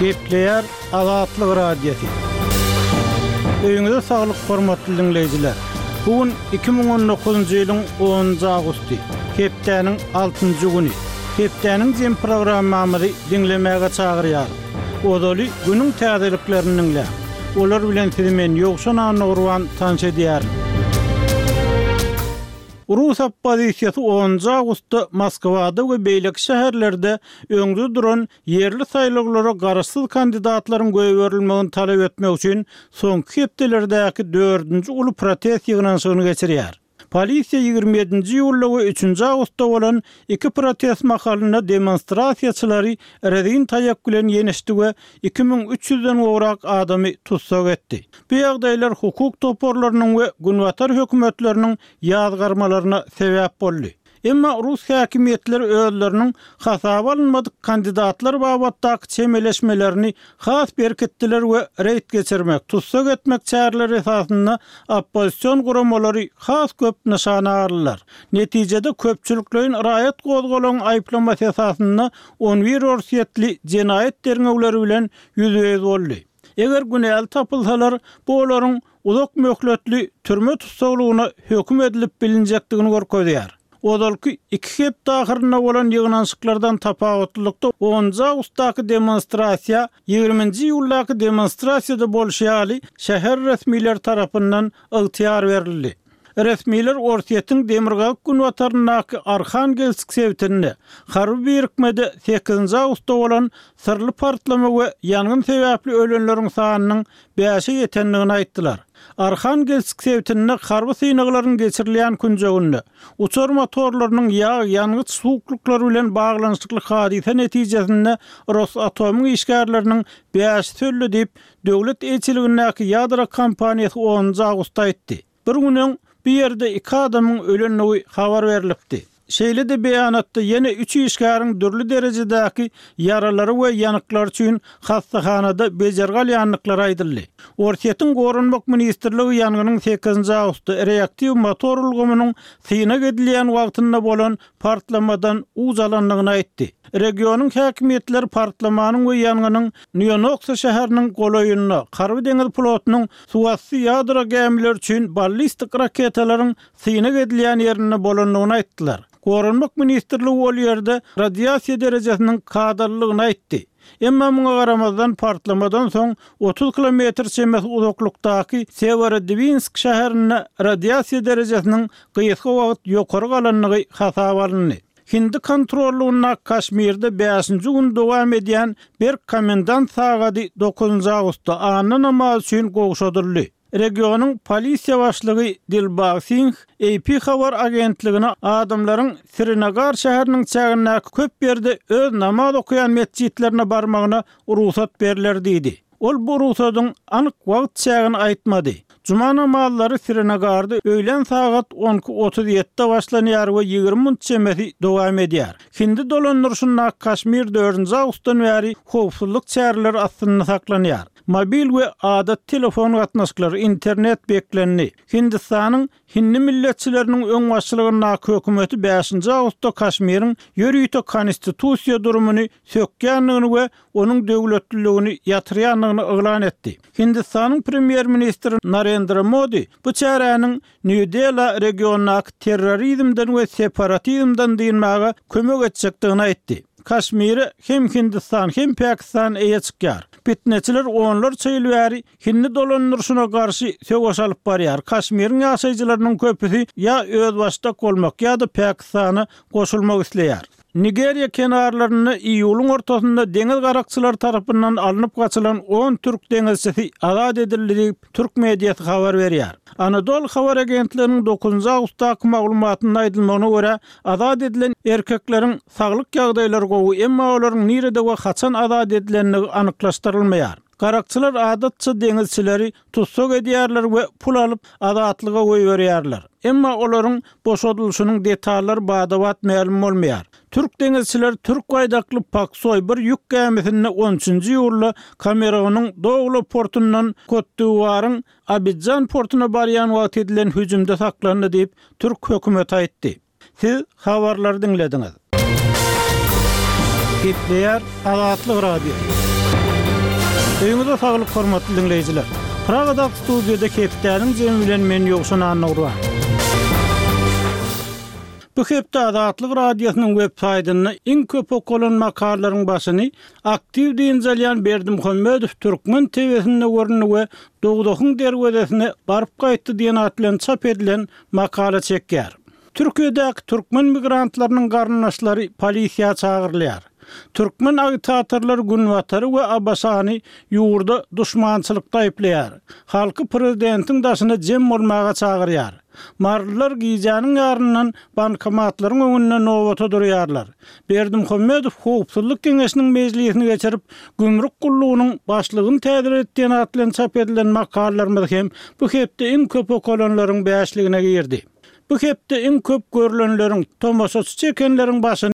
Gepleyer Azatlyk Radiosu. Öňüňizde saglyk hormatly dinleýijiler. Bugün 2019-njy ýylyň 10-njy awgusty. Hepdeniň 6-njy güni. Hepdeniň jem programmamy dinlemäge çagyrýar. Odaly günüň täzeliklerini dinle. Olar bilen sizimen ýokşan anurwan tanış edýär. Rus opposisiyasy 10 Awgustda Moskwada we beýlek şäherlerde öňde duran yerli saýlaglara garaşsyz kandidatlaryň göýberilmegini talap etmek üçin soňky hepdelerdäki 4-nji uly protest ýygnaşygyny geçirýär. Polisiýa 27-nji ýylyň 3-nji Awgustda bolan iki protest mahalyna demonstrasiýaçylary redin taýak bilen ýenişdi we 2300-den gowrak adamy tutsak etdi. Bu ýagdaýlar hukuk toporlarynyň we günwatar hökümetleriniň ýazgarmalaryna sebäp boldy. Emma Rus häkimetleri özleriniň hasaba alınmadyk kandidatlar babatdaky çemeleşmelerini has berketdiler we reýt geçirmek, tutsak etmek çäreleri esasynda oppozisiýon guramalary has köp nişana aldylar. Netijede köpçülikleriň raýat gozgalagyň aýplamasy esasynda 11 orsiýetli jenaýet derňewleri bilen ýüzüňiz boldy. Eger günäl tapylsalar, bu olaryň uzak möhletli türme tutsaglygyna höküm edilip bilinjekdigini görkezýär. Odalky iki hep dahyryna bolan ýygnaşyklardan tapawatlykda 10 Awgustdaky demonstrasiýa 20-nji ýyldaky demonstrasiýada bolşýaly şäher resmiler tarapyndan ygtyýar berildi. Resmiler orsiýetiň Demirgazyk günwatarynaky Arhangelsk sewtini harby birikmede 8 Awgustda bolan sırly partlama we ýangyn sebäpli ölenleriň sanynyň 5-e ýetendigini aýtdylar. Arhangelsk sewtini harby synaklaryň geçirilýän günjeginde uçar motorlarynyň ýangyn suwuklukları bilen baglanyşykly hadise netijesinde Rosatomyň işgärleriniň 5 sölle diýip döwlet elçiligindäki ýadra kampaniýasy 10 Awgustda aýtdy. Bir günüň bir ýerde 2 adamyň ölenligi habar berilipdi. Şeýle de beýanatda ýene 3 işgäriň dürli derejedäki yaralary we ýanyklary üçin hastahanada bejergalýanlyklary aýdyldy. Orsiýetiň gorunmak ministrligi ýanganyň 8 Awgustda reaktiw motor ulgamynyň syna gedilýän wagtynda bolan partlamadan uzalanlygyny aýtdy. Regionyň häkimetleri partlamanyň we ýanganyň Nyonoksa şäheriniň golaýynyna Garby deňiz flotynyň suwasy ýadra gämiler üçin ballistik raketalaryň syna gedilýän ýerine bolanlygyny aýtdylar. Gorunmak ministrligi ol ýerde radiasiýa derejesiniň kadrlygyny aýtdy. Emma muňa garamazdan partlamadan soň 30 kilometr çemes uzaklykdaky Severodvinsk şäherine radiasiýa derejesiniň gysga wagt ýokary galanlygy hasaba alındy. Hindi kontrolluğuna Kaşmir'de 5-nji gün dowam edýän bir komendant sagady 9 Awgustda any namaz üçin gowşadyldy. Regionyň polisiýa başlygy Dilbag Singh AP habar agentligine adamlaryň Srinagar şäheriniň çägindäki köp ýerde öz namaz okuyan mesjitlerine barmagyna ruhsat beriler diýdi. Ol bu ruhsatyň anyk wagt çägini aýtmady. Cuma namazlary Srinagarda öýlen saat 10:37-de başlanýar we 20 minut çemesi dowam edýär. Hindi dolandyryşyna Kaşmir 4 Awgustdan bäri howpsuzlyk çäreleri astyna saklanýar. Mobil we adat telefon gatnaşyklary internet beklenni. Hindistanyň Hindi milletçileriniň öň başçylygyna hökümeti 5 Awgustda Kaşmirin ýörüýte konstitusiýa durumuny sökýänligini we onuň döwletliligini ýatyrýanlygyny eglan etdi. Hindistanyň premier ministri Narendra Modi bu çäräniň New Delhi regionaky terrorizmden we separatizmden diýilmäge kömek etjekdigini aýtdy. Kaşmiri hem Hindistan hem Pakistan eýe çykýar. Fitneçiler onlar çeýilbäri Hindi dolandyryşyna garşy söwüş alyp barýar. Kaşmiriň ýaşaýjylarynyň köpüsi ýa öz başda bolmak ýa da Pakistana goşulmak isleýär. Nigeriya kenarlaryny iýulyň ortasynda deňiz garakçylary tarapyndan alınıp gaçylan 10 türk deňizçisi azat edildi diýip türk mediýasy habar berýär. Anadolu habar agentliginiň 9 Awgustdaky maglumatyna aýdylmagyna görä, azat edilen erkekleriň saglyk ýagdaýlary gowy, emma olaryň nirede we haçan azat edilenligi anyklaşdyrylmaýar. Garakçylar adatça deňizçileri tutsak edýärler we pul alyp azatlyga goýberýärler. Emma olaryň boşadylşynyň detallary badawat ma'lum bolmaýar. Türk deňizçiler Türk gaýdakly Paksoy bir ýük gemisini 13-nji ýylda Kameronyň Dogly portundan Kotduwaryň Abidjan portuna barýan wagt edilen hüjümde saklandy diýip Türk hökümeti aýtdy. Siz habarlary dinlediňiz. Gepleyer Azatlyk Radio. Öňüňizde saglyk hormatly dinleýijiler. Pragada studiýada Kepdäniň jemi bilen men ýokşan anagurwan. Bu hepde Azatlyk radiosynyň web saýtyna iň köp okulan makalalaryň başyny aktiw dinjelýän Berdimuhammedow Türkmen TV-sinde görünýär we Dogdokyň derwedesine baryp gaýtdy diýen at bilen çap edilen makala çekýär. Türkiýedäki türkmen migrantlarynyň garnaşlary polisiýa çagyrylýar. Türkmen agitatorlar Günwatary we Abbasany ýurda duşmançylykda aýplaýar. Halky prezidentiň daşyna jem bolmaga çagyrýar. Marlylar giýjanyň ýaryndan bankomatlaryň öňünde nowata durýarlar. Berdimuhammedow Howpsuzlyk Geňeşiniň mejlisini geçirip gümrük gullugynyň başlygyny tädir etdiğin at bilen çap edilen makalalarymyz hem bu hepde iň köp okulanlaryň 5-ligine girdi. Bu hepde iň köp görülenleriň tomoşaçy çekenleriň başyny